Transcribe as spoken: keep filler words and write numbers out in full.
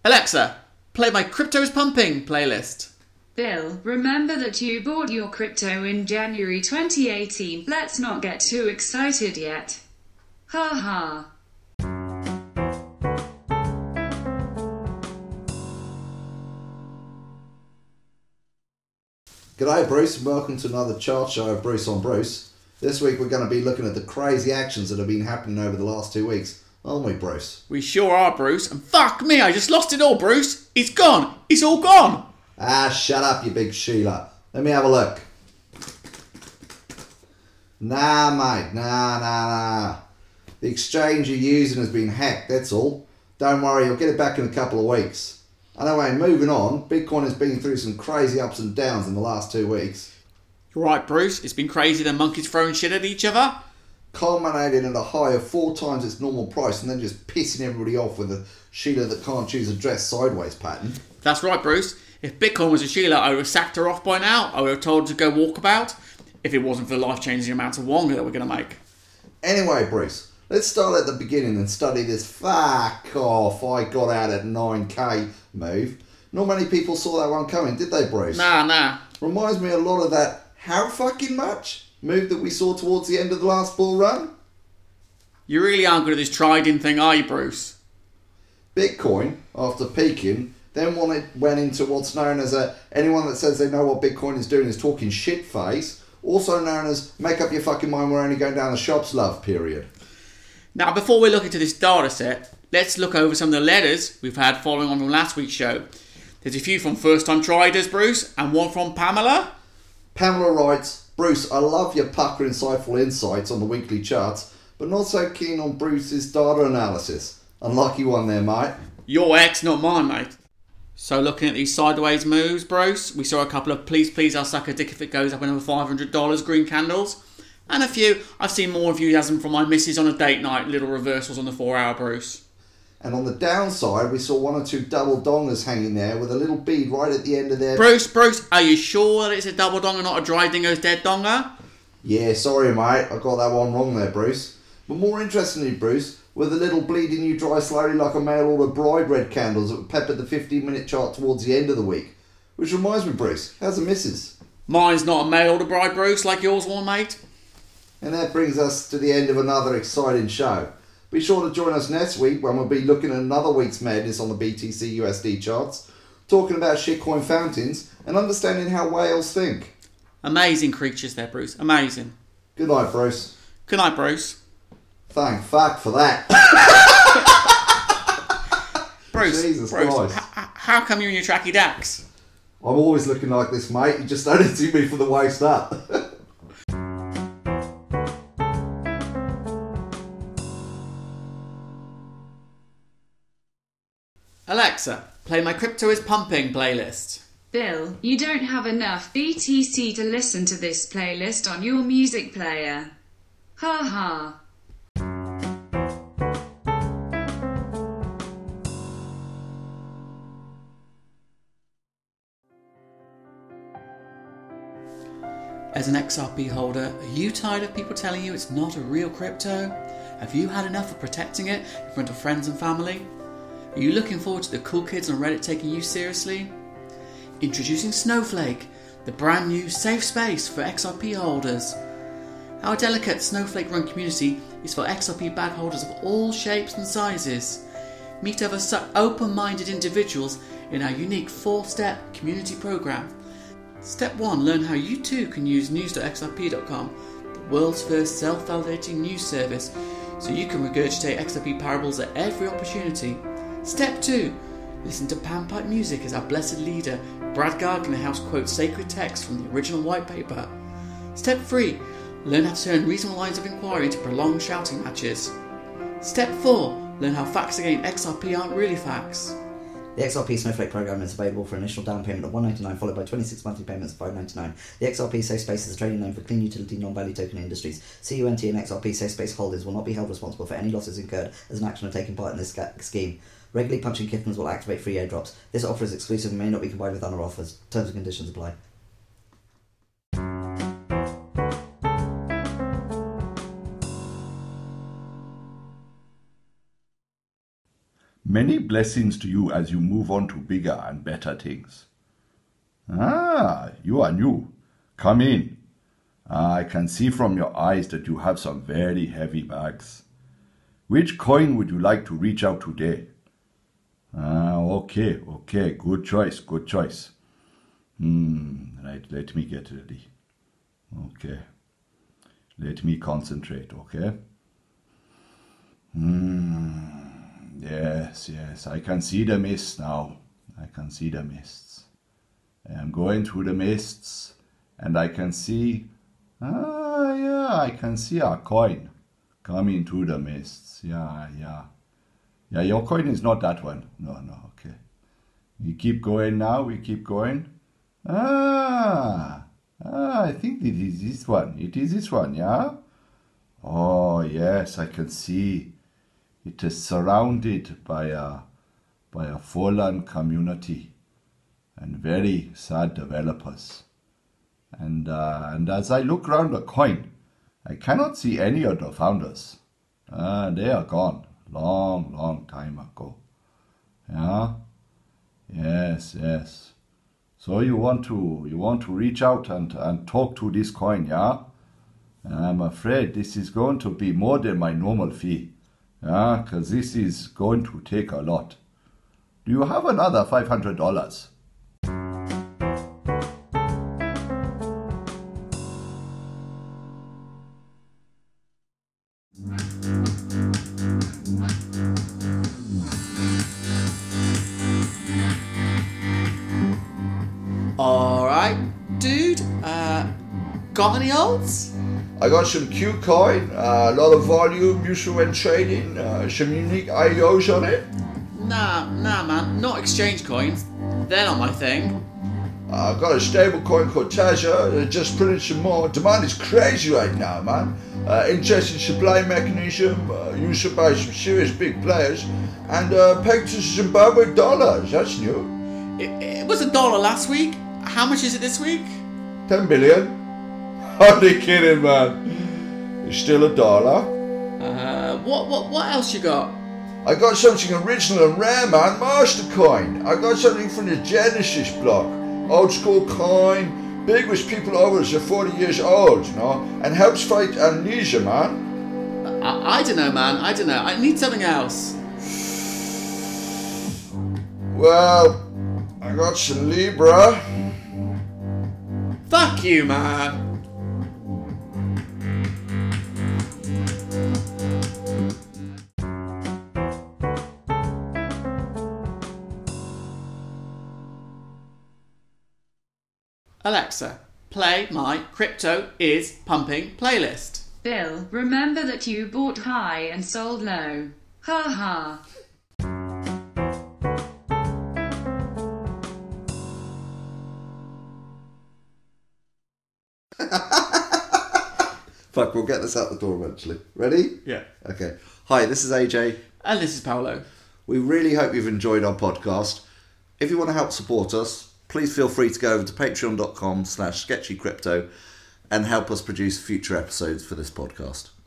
Alexa, play my Crypto is Pumping playlist. Bill, remember that you bought your crypto in January twenty eighteen. Let's not get too excited yet. Ha ha. G'day Bruce, and welcome to another chart show of Bruce on Bruce. This week we're going to be looking at the crazy actions that have been happening over the last two weeks, aren't we, Bruce? We sure are, Bruce. And fuck me, I just lost it all, Bruce. It's gone. It's all gone. Ah, shut up, you big Sheila. Let me have a look. Nah, mate, nah, nah, nah. The exchange you're using has been hacked, that's all. Don't worry, you'll get it back in a couple of weeks. Anyway, moving on, Bitcoin has been through some crazy ups and downs in the last two weeks. You're right, Bruce. It's been crazy than monkeys throwing shit at each other. Culminating at a high of four times its normal price and then just pissing everybody off with a Sheila that can't choose a dress sideways pattern. That's right, Bruce. If Bitcoin was a Sheila, I would have sacked her off by now. I would have told her to go walkabout if it wasn't for the life-changing amount of wonga that we're going to make. Anyway, Bruce, let's start at the beginning and study this fuck off I got out at nine K move. Not many people saw that one coming, did they, Bruce? Nah, nah. Reminds me a lot of that how fucking much move that we saw towards the end of the last bull run. You really aren't good at this trading thing, are you, Bruce? Bitcoin, after peaking, then went into what's known as a anyone that says they know what Bitcoin is doing is talking shit phase, also known as make up your fucking mind, we're only going down the shops love period. Now, before we look into this data set, let's look over some of the letters we've had following on from last week's show. There's a few from first-time traders, Bruce, and one from Pamela. Pamela writes, Bruce, I love your pucker insightful insights on the weekly charts, but not so keen on Bruce's data analysis. Unlucky one there, mate. Your ex, not mine, mate. So looking at these sideways moves, Bruce, we saw a couple of please, please, I'll suck a dick if it goes up another five hundred dollars green candles. And a few, I've seen more enthusiasm from my missus on a date night, little reversals on the four hour, Bruce. And on the downside, we saw one or two double dongers hanging there with a little bead right at the end of their... Bruce, Bruce, are you sure that it's a double donger, not a dry dingo's dead donger? Yeah, sorry mate, I got that one wrong there, Bruce. But more interestingly, Bruce, were the little bleeding you dry slowly like a mail order bride red candles that peppered the fifteen minute chart towards the end of the week. Which reminds me, Bruce, how's the missus? Mine's not a mail order bride, Bruce, like yours one, mate. And that brings us to the end of another exciting show. Be sure to join us next week when we'll be looking at another week's madness on the B T C U S D charts, talking about shitcoin fountains and understanding how whales think. Amazing creatures there, Bruce. Amazing. Good night, Bruce. Good night, Bruce. Thank fuck for that. Bruce, Jesus Bruce, Christ. h- how come you and your tracky dacks? I'm always looking like this, mate. You just don't see me from the waist up. Alexa, play my Crypto is Pumping playlist. Bill, you don't have enough B T C to listen to this playlist on your music player. Ha ha. As an X R P holder, are you tired of people telling you it's not a real crypto? Have you had enough of protecting it in front of friends and family? Are you looking forward to the cool kids on Reddit taking you seriously? Introducing Snowflake, the brand new safe space for X R P holders. Our delicate Snowflake-run community is for X R P bag holders of all shapes and sizes. Meet other such open-minded individuals in our unique four-step community program. Step one, learn how you too can use news dot X R P dot com, the world's first self-validating news service, so you can regurgitate X R P parables at every opportunity. Step two, listen to panpipe music as our blessed leader, Brad Gargnerhouse, quotes sacred text from the original white paper. Step three, learn how to turn reasonable lines of inquiry into prolonged shouting matches. Step four, learn how facts against X R P aren't really facts. The X R P Snowflake program is available for an initial down payment of one hundred ninety-nine dollars followed by twenty-six monthly payments of five hundred ninety-nine dollars. The X R P Safe Space is a trading name for clean utility non-value token industries. C U N T and X R P Safe Space holders will not be held responsible for any losses incurred as an action of taking part in this scheme. Regularly punching kittens will activate free airdrops. This offer is exclusive and may not be combined with other offers. Terms and conditions apply. Many blessings to you as you move on to bigger and better things. Ah, you are new. Come in. Ah, I can see from your eyes that you have some very heavy bags. Which coin would you like to reach out today? Ah, okay, okay, good choice, good choice. Hmm, right, let me get ready. Okay. Let me concentrate, okay? Hmm, yes, yes, I can see the mist now. I can see the mists. I am going through the mists, and I can see, ah, yeah, I can see a coin coming through the mists. Yeah, yeah. Yeah, your coin is not that one. No, no, okay. We keep going now, we keep going. Ah, ah, I think it is this one. It is this one, yeah? Oh, yes, I can see. It is surrounded by a, by a fallen community and very sad developers. And, uh, and as I look round the coin, I cannot see any of the founders. Ah, they are gone. Long, long time ago. Yeah? Yes, yes. So you want to you want to reach out and, and talk to this coin, yeah? I'm afraid this is going to be more than my normal fee. Yeah, because this is going to take a lot. Do you have another five hundred dollars? Alright, dude. Uh, got any olds? I got some Q coin, uh, a lot of volume, useful when trading, uh, some unique I E Os on it. Nah, nah, man. Not exchange coins. They're not my thing. I got a stable coin called Taja, uh, just printed some more. Demand is crazy right now, man. Uh, interesting supply mechanism, uh, used by some serious big players, and uh, pegged to Zimbabwe dollars. That's new. It, it was a dollar last week. How much is it this week? ten billion. Only kidding, man. It's still a dollar. Uh, what, what, what else you got? I got something original and rare, man. Mastercoin. I got something from the Genesis block. Old school coin. Big with people over forty years old, you know, and helps fight amnesia, man. I, I don't know, man. I don't know. I need something else. Well, I got some Libra. Fuck you, man. Alexa, play my Crypto is Pumping playlist. Bill, remember that you bought high and sold low. Ha ha. Fuck, we'll get this out the door eventually. Ready? Yeah. Okay. Hi, this is A J. And this is Paolo. We really hope you've enjoyed our podcast. If you want to help support us, please feel free to go over to patreon dot com slash sketchycrypto and help us produce future episodes for this podcast.